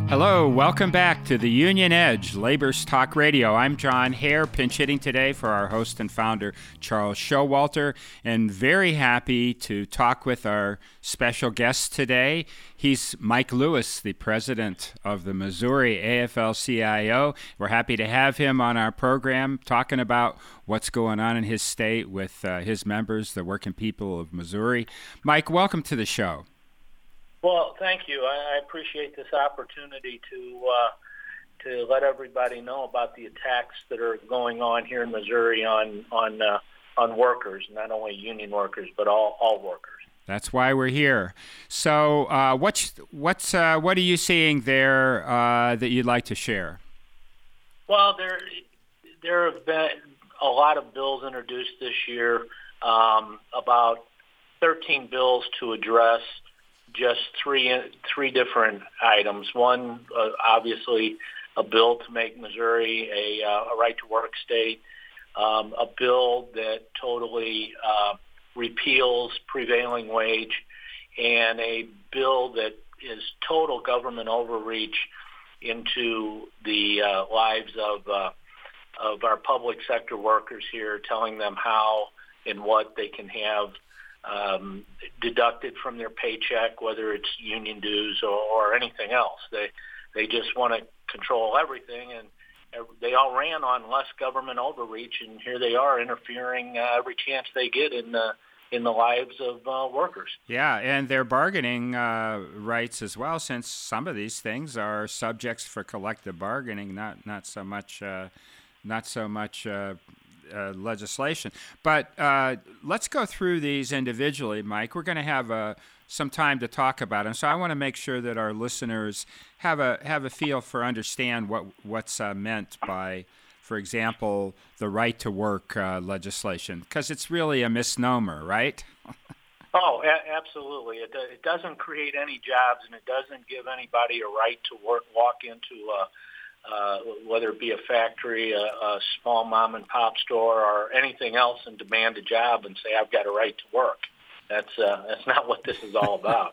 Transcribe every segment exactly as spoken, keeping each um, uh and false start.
Hello, welcome back to the Union Edge, Labor's Talk Radio. I'm John Hare, pinch hitting today for our host and founder, Charles Showalter, and very happy to talk with our special guest today. He's Mike Lewis, the president of the Missouri A F L C I O. We're happy to have him on our program talking about what's going on in his state with uh, his members, the working people of Missouri. Mike, welcome to the show. Well, thank you. I appreciate this opportunity to uh, to let everybody know about the attacks that are going on here in Missouri on on uh, on workers, not only union workers but all, all workers. That's why we're here. So, uh, what's what's uh, what are you seeing there uh, that you'd like to share? Well, there there have been a lot of bills introduced this year, um, about thirteen bills to address just three three different items. One, uh, obviously, a bill to make Missouri a, uh, a right-to-work state, um, a bill that totally uh, repeals prevailing wage, and a bill that is total government overreach into the uh, lives of uh, of our public sector workers here, telling them how and what they can have Um, deducted from their paycheck, whether it's union dues or, or anything else. They they just want to control everything, and they all ran on less government overreach, and here they are interfering uh, every chance they get in the in the lives of uh, workers. Yeah, and their bargaining uh, rights as well, since some of these things are subjects for collective bargaining, not not so much uh, not so much. Uh, Uh, legislation. But uh, let's go through these individually, Mike. We're going to have uh, some time to talk about them, so I want to make sure that our listeners have a have a feel for understand what what's uh, meant by, for example, the right to work uh, legislation, because it's really a misnomer, right? Oh, a- absolutely. It, it doesn't create any jobs, and it doesn't give anybody a right to work, walk into a Uh, whether it be a factory, a, a small mom and pop store, or anything else, and demand a job and say, I've got a right to work. That's uh, that's not what this is all about.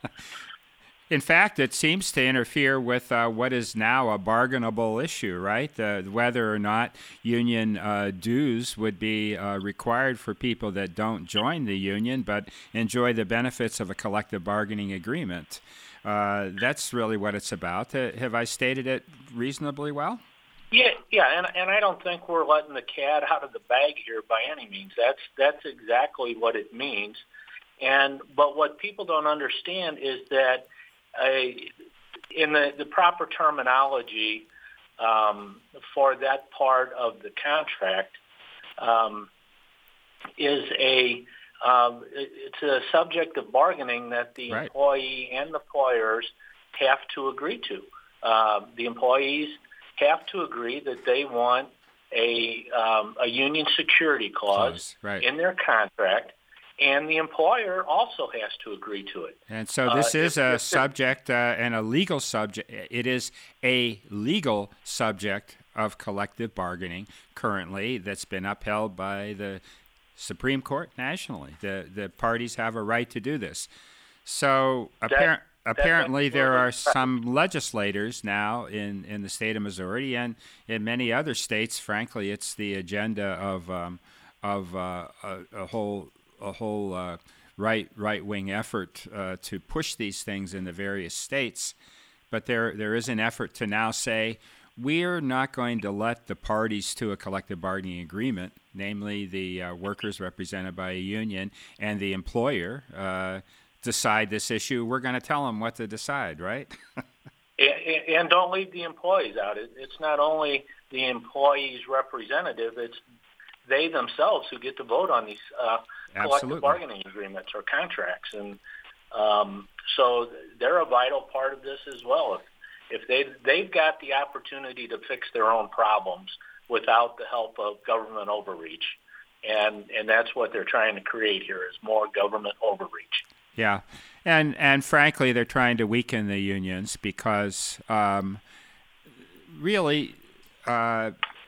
In fact, it seems to interfere with uh, what is now a bargainable issue, right? Uh, whether or not union uh, dues would be uh, required for people that don't join the union but enjoy the benefits of a collective bargaining agreement. Uh, that's really what it's about. Uh, have I stated it reasonably well? Yeah, yeah, and and I don't think we're letting the cat out of the bag here by any means. That's that's exactly what it means. And but what people don't understand is that uh, in the, the proper terminology um, for that part of the contract um, is a Um, it, it's a subject of bargaining that the right. employee and the employers have to agree to. Uh, the employees have to agree that they want a um, a union security clause, clause right. in their contract, and the employer also has to agree to it. And so this uh, is if, a if subject uh, and a legal subject. It is a legal subject of collective bargaining currently that's been upheld by the Supreme Court nationally. The the parties have a right to do this. So appar- that, apparently there are some legislators now in, in the state of Missouri and in many other states. Frankly, it's the agenda of um, of uh, a, a whole a whole uh, right right wing effort uh, to push these things in the various states. But there there is an effort to now say, we're not going to let the parties to a collective bargaining agreement, namely the uh, workers represented by a union and the employer, uh, decide this issue. We're going to tell them what to decide, right? and, and don't leave the employees out. It, it's not only the employees' representative, it's they themselves who get to vote on these uh, collective bargaining agreements or contracts. And um, so they're a vital part of this as well. If, If they they've got the opportunity to fix their own problems without the help of government overreach, and and that's what they're trying to create here is more government overreach. Yeah, and and frankly, they're trying to weaken the unions because um, really uh,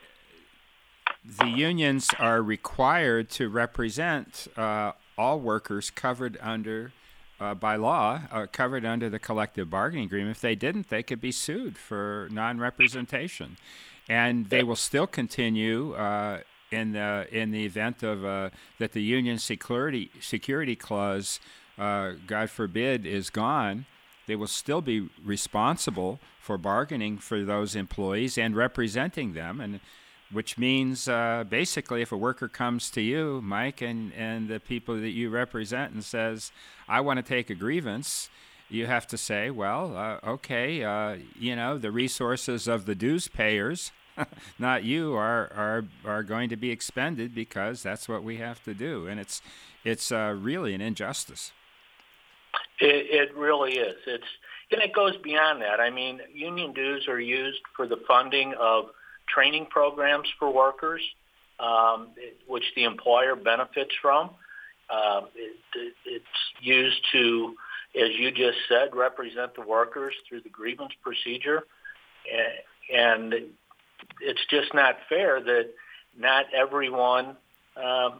the unions are required to represent uh, all workers covered under uh, by law, uh, covered under the collective bargaining agreement. If they didn't, they could be sued for non-representation, and they will still continue uh, in the in the event of uh, that the union security security clause, uh, God forbid, is gone. They will still be responsible for bargaining for those employees and representing them, and which means uh, basically if a worker comes to you, Mike, and, and the people that you represent and says, I want to take a grievance, you have to say, well, uh, okay, uh, you know, the resources of the dues payers, not you, are, are are going to be expended because that's what we have to do. And it's, it's uh, really an injustice. It, it really is. It's and it goes beyond that. I mean, union dues are used for the funding of training programs for workers, um, which the employer benefits from. Uh, it, it's used to, as you just said, represent the workers through the grievance procedure. And it's just not fair that not everyone um,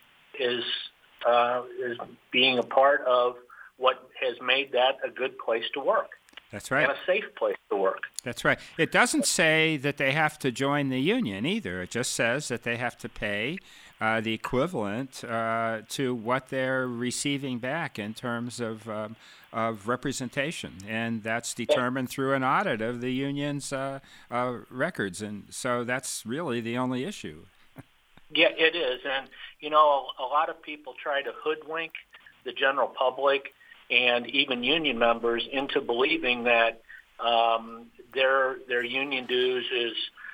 is uh, is being a part of what has made that a good place to work. That's right. And a safe place to work. That's right. It doesn't say that they have to join the union either. It just says that they have to pay uh, the equivalent uh, to what they're receiving back in terms of um, of representation, and that's determined through an audit of the union's uh, uh, records. And so that's really the only issue. Yeah, it is. And, you know, a lot of people try to hoodwink the general public and even union members into believing that um, their their union dues is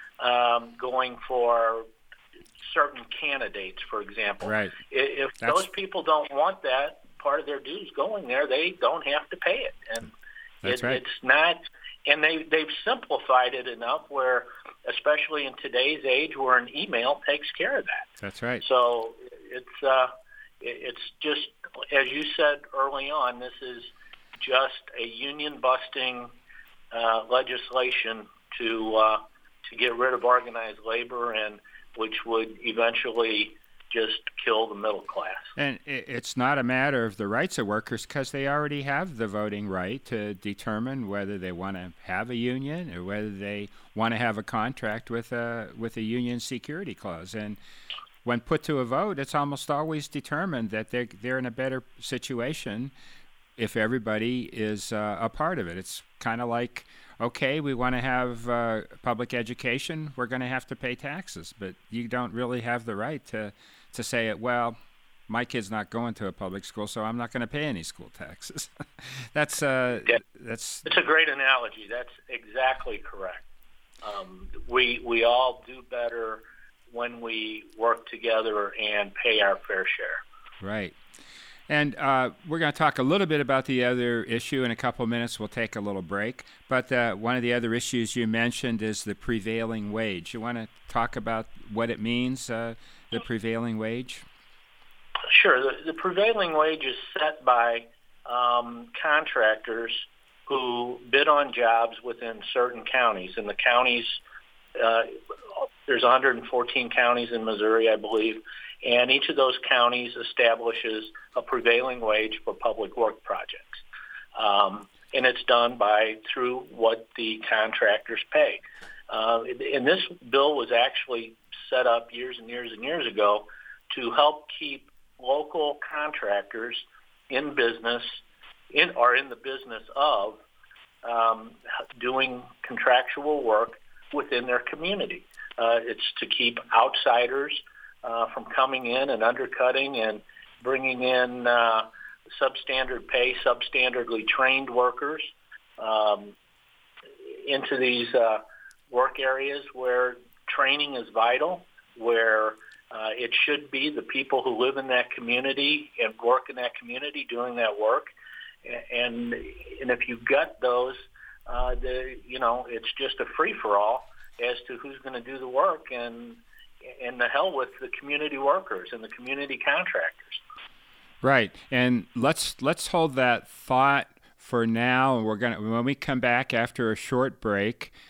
um, going for certain candidates, for example. Right. If That's... those people don't want that part of their dues going there, they don't have to pay it. And That's it, right. it's not, and they they've simplified it enough where, especially in today's age, where an email takes care of that. That's right. So it's uh, it's just, as you said early on, this is just a union-busting uh, legislation to uh, to get rid of organized labor, and which would eventually just kill the middle class. And it's not a matter of the rights of workers because they already have the voting right to determine whether they want to have a union or whether they want to have a contract with a with a union security clause. And when put to a vote, it's almost always determined that they're, they're in a better situation if everybody is uh, a part of it. It's kind of like, okay, we want to have uh, public education, we're going to have to pay taxes, but you don't really have the right to, to say it, well, my kid's not going to a public school, so I'm not going to pay any school taxes. that's, uh, yeah. that's... It's a great analogy. That's exactly correct. Um, we we all do better when we work together and pay our fair share. Right. And uh, we're going to talk a little bit about the other issue in a couple of minutes. We'll take a little break. But uh, one of the other issues you mentioned is the prevailing wage. You want to talk about what it means, uh, the prevailing wage? Sure. The, the prevailing wage is set by um, contractors who bid on jobs within certain counties. And the counties, uh, there's one hundred fourteen counties in Missouri, I believe, and each of those counties establishes a prevailing wage for public work projects. Um, and it's done by through what the contractors pay. Uh, and this bill was actually set up years and years and years ago to help keep local contractors in business, in or in the business of um, doing contractual work within their community. Uh, it's to keep outsiders uh, from coming in and undercutting and bringing in uh, substandard pay, substandardly trained workers um, into these uh, work areas where training is vital, where uh, it should be the people who live in that community and work in that community doing that work. And and if you've got those, uh, the you know it's just a free for all as to who's going to do the work, and and the hell with the community workers and the community contractors. Right, and let's let's hold that thought for now. We're gonna when we come back after a short break,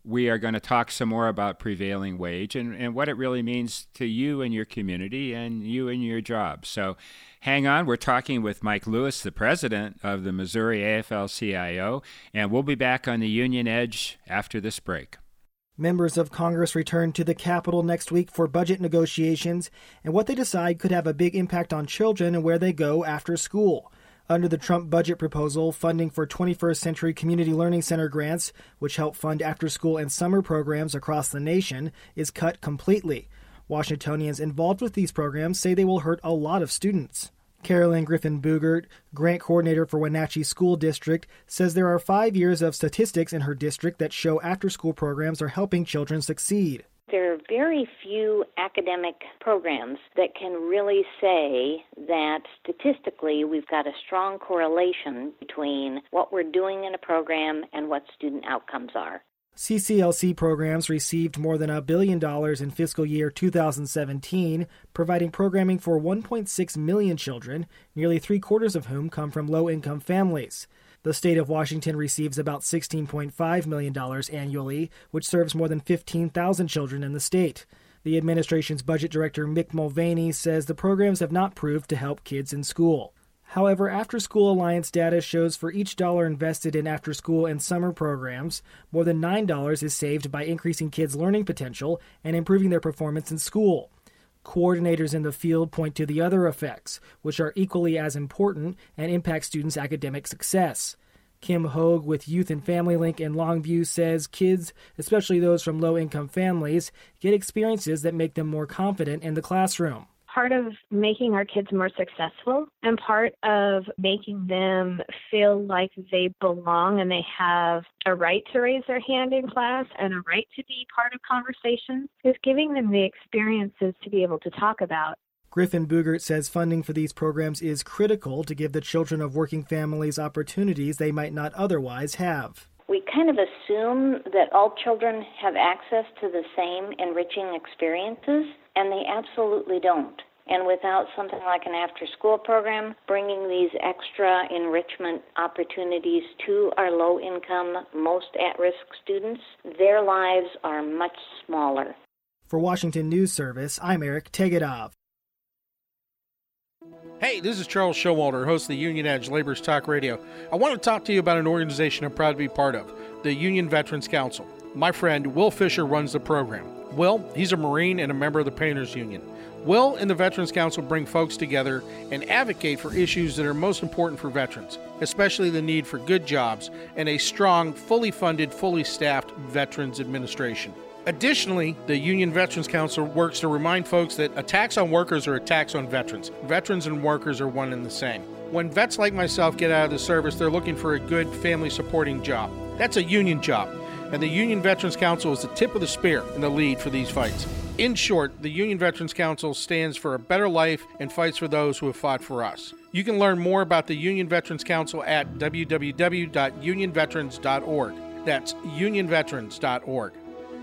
we are going to talk some more about prevailing wage and, and what it really means to you and your community and you and your job. So hang on. We're talking with Mike Lewis, the president of the Missouri A F L C I O, and we'll be back on the Union Edge after this break. Members of Congress return to the Capitol next week for budget negotiations, and what they decide could have a big impact on children and where they go after school. Under the Trump budget proposal, funding for twenty-first Century Community Learning Center grants, which help fund after-school and summer programs across the nation, is cut completely. Washingtonians involved with these programs say they will hurt a lot of students. Carolyn Griffin-Boogert, grant coordinator for Wenatchee School District, says there are five years of statistics in her district that show after-school programs are helping children succeed. There are very few academic programs that can really say that statistically we've got a strong correlation between what we're doing in a program and what student outcomes are. C C L C programs received more than a billion dollars in fiscal year two thousand seventeen, providing programming for one point six million children, nearly three-quarters of whom come from low-income families. The state of Washington receives about sixteen point five million dollars annually, which serves more than fifteen thousand children in the state. The administration's budget director, Mick Mulvaney, says the programs have not proved to help kids in school. However, After School Alliance data shows for each dollar invested in after-school and summer programs, more than nine dollars is saved by increasing kids' learning potential and improving their performance in school. Coordinators in the field point to the other effects, which are equally as important and impact students' academic success. Kim Hogue with Youth and Family Link in Longview says kids, especially those from low-income families, get experiences that make them more confident in the classroom. Part of making our kids more successful and part of making them feel like they belong and they have a right to raise their hand in class and a right to be part of conversations is giving them the experiences to be able to talk about. Griffin-Boogert says funding for these programs is critical to give the children of working families opportunities they might not otherwise have. We kind of assume that all children have access to the same enriching experiences, and they absolutely don't. And without something like an after-school program, bringing these extra enrichment opportunities to our low-income, most at-risk students, their lives are much smaller. For Washington News Service, I'm Eric Tegetov. Hey, this is Charles Showalter, host of the Union Edge Labor's Talk Radio. I want to talk to you about an organization I'm proud to be part of, the Union Veterans Council. My friend Will Fisher runs the program. Will, he's a Marine and a member of the Painters Union. Will and the Veterans Council bring folks together and advocate for issues that are most important for veterans, especially the need for good jobs and a strong, fully funded, fully staffed Veterans Administration. Additionally, the Union Veterans Council works to remind folks that attacks on workers are attacks on veterans. Veterans and workers are one and the same. When vets like myself get out of the service, they're looking for a good family-supporting job. That's a union job, and the Union Veterans Council is the tip of the spear and the lead for these fights. In short, the Union Veterans Council stands for a better life and fights for those who have fought for us. You can learn more about the Union Veterans Council at w w w dot union veterans dot org. That's union veterans dot org.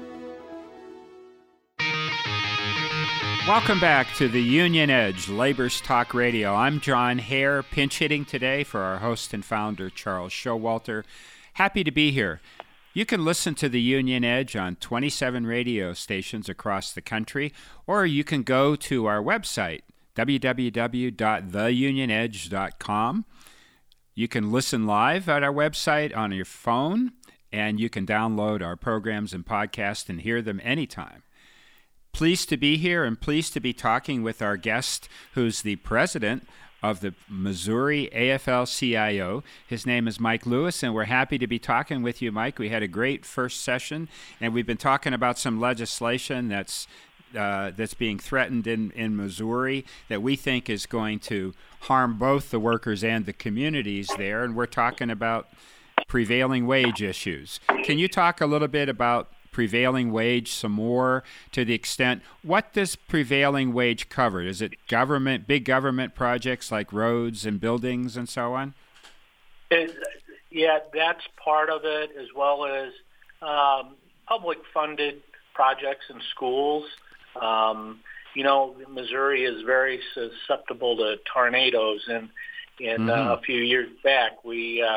Welcome back to the Union Edge Labor's Talk Radio. I'm John Hare, pinch hitting today for our host and founder, Charles Showalter. Happy to be here. You can listen to the Union Edge on twenty-seven radio stations across the country, or you can go to our website, w w w dot the union edge dot com. You can listen live at our website on your phone, and you can download our programs and podcasts and hear them anytime. Pleased to be here and pleased to be talking with our guest, who's the president of the Missouri A F L C I O. His name is Mike Lewis, and we're happy to be talking with you, Mike. We had a great first session, and we've been talking about some legislation that's uh, that's being threatened in, in Missouri that we think is going to harm both the workers and the communities there, and we're talking about prevailing wage issues. Can you talk a little bit about prevailing wage some more, to the extent, what does prevailing wage cover? Is it government, big government projects like roads and buildings and so on? It, yeah, that's part of it, as well as um, public-funded projects in schools. Um, you know, Missouri is very susceptible to tornadoes, and, and mm-hmm. uh, a few years back we uh,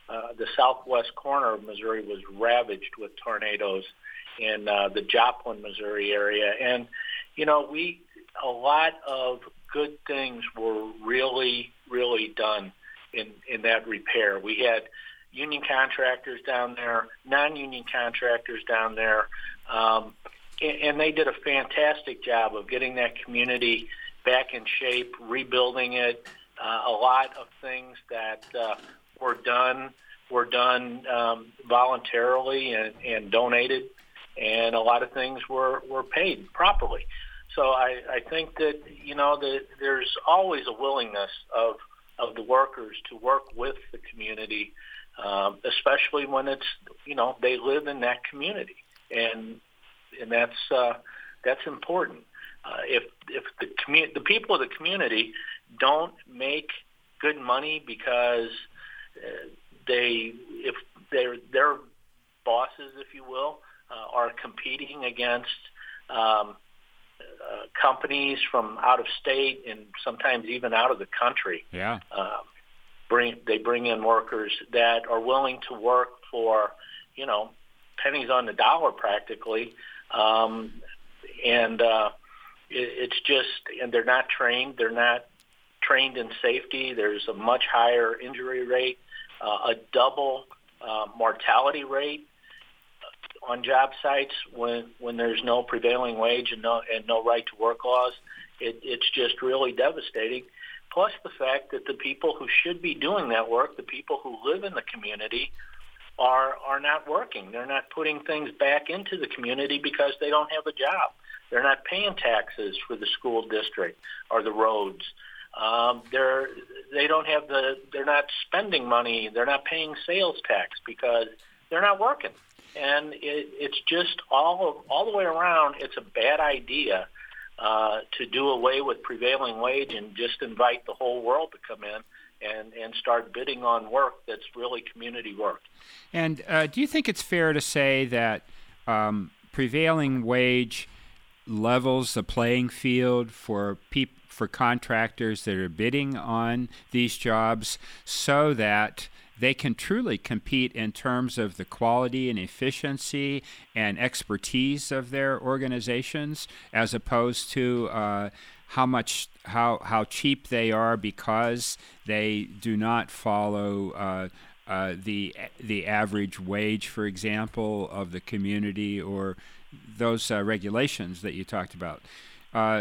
uh, the southwest corner of Missouri was ravaged with tornadoes in uh, the Joplin, Missouri area. And, you know, we a lot of good things were really, really done in, in that repair. We had union contractors down there, non-union contractors down there, um, and, and they did a fantastic job of getting that community back in shape, rebuilding it. Uh, a lot of things that uh, were done were done um, voluntarily and, and donated, and a lot of things were, were paid properly. So I, I think that, you know, that there's always a willingness of of the workers to work with the community, um, especially when it's, you know, they live in that community, and and that's uh, that's important. Uh, if if the commu- the people of the community don't make good money because uh, they if their their bosses, if you will, uh, are competing against um, uh, companies from out of state and sometimes even out of the country. Yeah. Uh, bring they bring in workers that are willing to work for, you know, pennies on the dollar practically, um, and uh, it, it's just and they're not trained. They're not trained in safety. There's a much higher injury rate, uh, a double uh, mortality rate on job sites when when there's no prevailing wage and no and no right to work laws. It, it's just really devastating. Plus the fact that the people who should be doing that work, the people who live in the community, are are not working. They're not putting things back into the community because they don't have a job. They're not paying taxes for the school district or the roads. Um, they're they don't have the they're not spending money. They're not paying sales tax because they're not working. And it, it's just all all the way around. It's a bad idea uh, to do away with prevailing wage and just invite the whole world to come in and, and start bidding on work that's really community work. And uh, do you think it's fair to say that um, prevailing wage levels the playing field for peop- for contractors that are bidding on these jobs so that they can truly compete in terms of the quality and efficiency and expertise of their organizations, as opposed to uh, how much how how cheap they are because they do not follow uh, uh, the the average wage, for example, of the community or those uh, regulations that you talked about. Uh,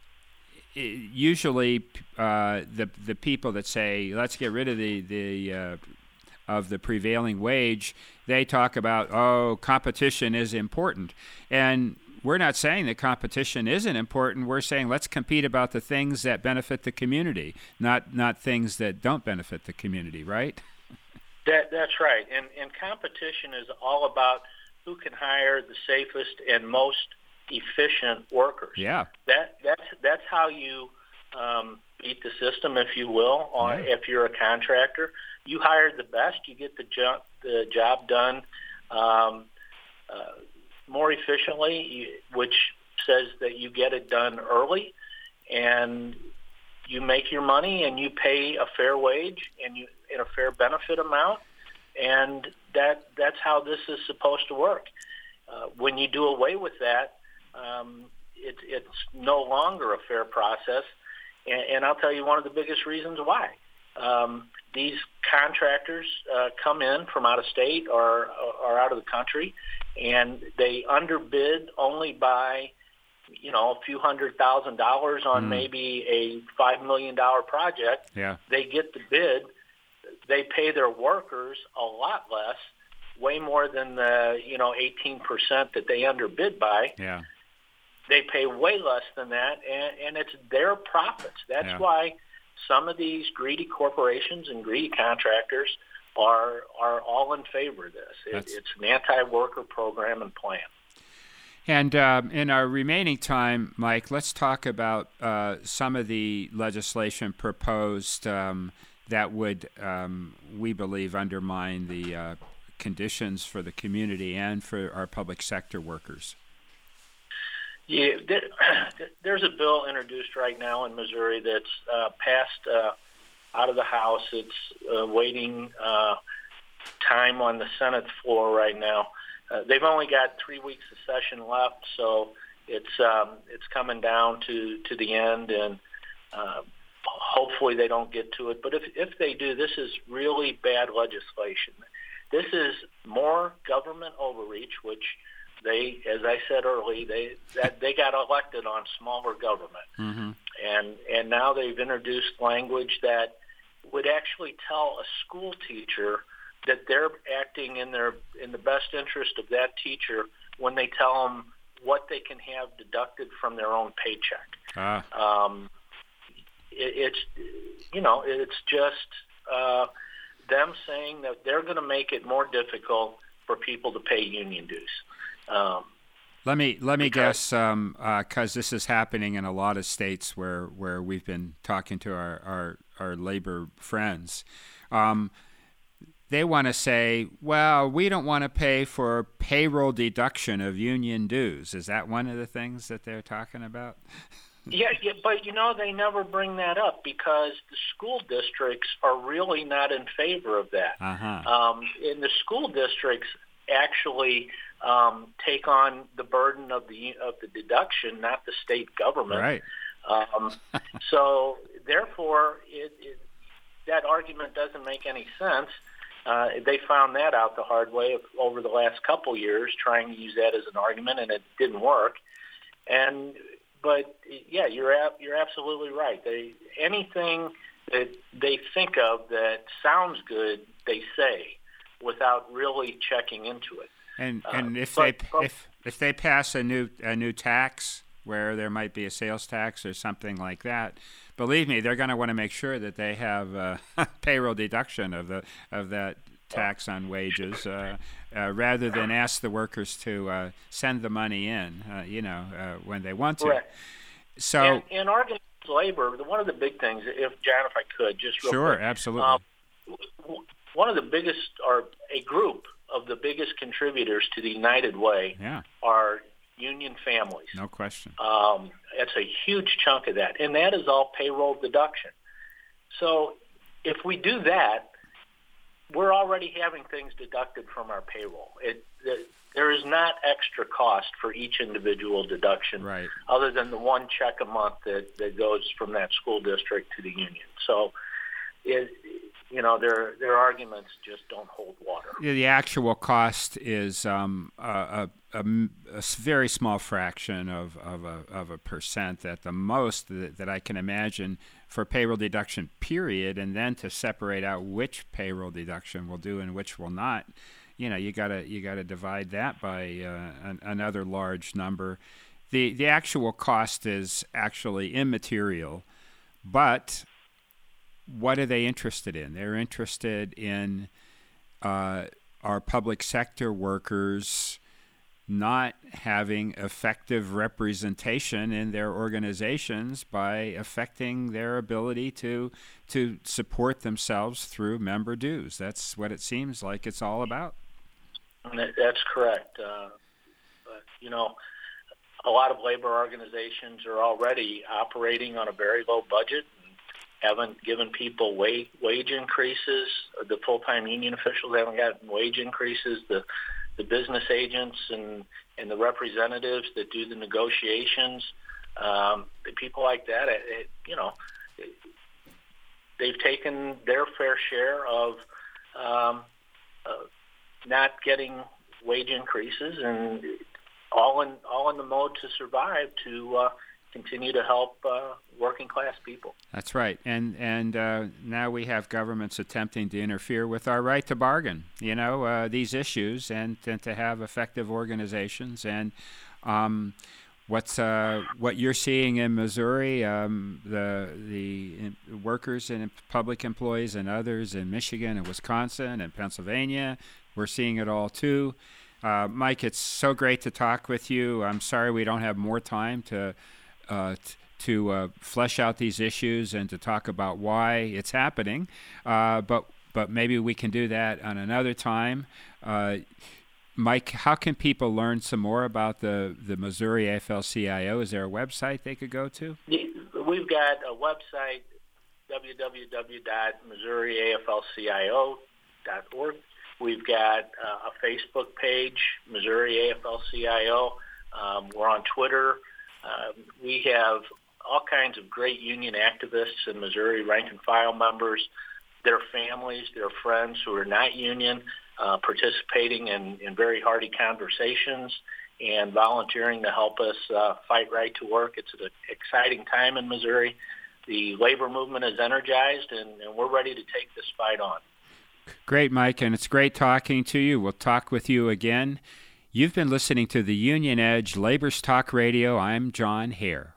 usually, uh, the the people that say let's get rid of the the uh, of the prevailing wage, they talk about, oh, competition is important. And we're not saying that competition isn't important. We're saying let's compete about the things that benefit the community, not not things that don't benefit the community, right? That That's right. And, and competition is all about who can hire the safest and most efficient workers. Yeah. That That's, that's how you um, beat the system, if you will, on, yeah. if you're a contractor. You hire the best, you get the job, the job done um, uh, more efficiently, you, which says that you get it done early, and you make your money, and you pay a fair wage and you in a fair benefit amount, and that that's how this is supposed to work. Uh, when you do away with that, um, it, it's no longer a fair process, and, and I'll tell you one of the biggest reasons why. Um, these contractors uh, come in from out of state or, or out of the country, and they underbid only by, you know, a few hundred thousand dollars on mm. maybe a five million dollars project. Yeah. They get the bid. They pay their workers a lot less, way more than the, you know, eighteen percent that they underbid by. Yeah. They pay way less than that, and, and it's their profits. That's yeah. why some of these greedy corporations and greedy contractors are are all in favor of this. It, it's an anti-worker program and plan. And um, in our remaining time, Mike, let's talk about uh, some of the legislation proposed um, that would, um, we believe, undermine the uh, conditions for the community and for our public sector workers. Yeah, there's a bill introduced right now in Missouri that's uh, passed uh, out of the House. It's uh, waiting uh, time on the Senate floor right now. Uh, they've only got three weeks of session left, so it's um, it's coming down to, to the end, and uh, hopefully they don't get to it. But if if they do, this is really bad legislation. This is more government overreach, which they, as I said earlier, they that they got elected on smaller government, mm-hmm. and and now they've introduced language that would actually tell a school teacher that they're acting in their in the best interest of that teacher when they tell them what they can have deducted from their own paycheck. Ah. Um, it, it's you know it's just uh, them saying that they're going to make it more difficult for people to pay union dues. Um, let me let me guess, um, uh, 'cause this is happening in a lot of states where, where we've been talking to our our, our labor friends. Um, they want to say, well, we don't want to pay for payroll deduction of union dues. Is that one of the things that they're talking about? yeah, yeah, but, you know, they never bring that up because the school districts are really not in favor of that. Uh-huh. Um, in the school districts actually um, take on the burden of the of the deduction, not the state government. Right. Um, so, therefore, it, it, that argument doesn't make any sense. Uh, they found that out the hard way over the last couple years, trying to use that as an argument, and it didn't work. And but yeah, you're ab- you're absolutely right. They anything that they think of that sounds good, they say, without really checking into it. And and if uh, they but, but, if if they pass a new a new tax where there might be a sales tax or something like that, believe me, they're going to want to make sure that they have a payroll deduction of the of that tax on wages, uh, uh, rather than ask the workers to uh, send the money in, uh, you know, uh, when they want to. Correct. So, in, in organized labor, one of the big things, if John, if I could, just real sure, quick, absolutely. Um, one of the biggest, or a group of the biggest contributors to the United Way, yeah. are union families. No question. Um, that's a huge chunk of that, and that is all payroll deduction. So if we do that, we're already having things deducted from our payroll. It, it, there is not extra cost for each individual deduction, right, other than the one check a month that, that goes from that school district to the union. So it, you know, their their arguments just don't hold water. Yeah, the actual cost is um, a, a, a very small fraction of, of, a, of a percent at the most that, that I can imagine for payroll deduction, period, and then to separate out which payroll deduction will do and which will not. You know, you gotta you gotta divide that by uh, an, another large number. The the actual cost is actually immaterial, but what are they interested in? They're interested in uh, our public sector workers not having effective representation in their organizations by affecting their ability to to support themselves through member dues. That's what it seems like it's all about. That's correct. Uh, but, you know, a lot of labor organizations are already operating on a very low budget, haven't given people wage, wage increases. The full-time union officials haven't gotten wage increases. The the business agents and, and the representatives that do the negotiations, um, the people like that, it, it, you know, it, they've taken their fair share of um, uh, not getting wage increases, and all in all in the mode to survive to uh, continue to help uh, working class people. That's right, and and uh, now we have governments attempting to interfere with our right to bargain. You know, uh, these issues, and, and to have effective organizations. And um, what's uh, what you're seeing in Missouri, um, the the workers and public employees and others in Michigan and Wisconsin and Pennsylvania, we're seeing it all too. Uh, Mike, it's so great to talk with you. I'm sorry we don't have more time to. Uh, t- to uh, flesh out these issues and to talk about why it's happening, uh, but but maybe we can do that on another time. Uh, Mike, how can people learn some more about the, the Missouri A F L C I O? Is there a website they could go to? We've got a website, w w w dot missouri a f l c i o dot org. We've got uh, a Facebook page, Missouri A F L C I O. Um, we're on Twitter. Uh, we have all kinds of great union activists in Missouri, rank and file members, their families, their friends who are not union, uh, participating in, in very hearty conversations and volunteering to help us uh, fight right to work. It's an exciting time in Missouri. The labor movement is energized, and, and we're ready to take this fight on. Great, Mike, and it's great talking to you. We'll talk with you again. You've been listening to the Union Edge Labor's Talk Radio. I'm John Hare.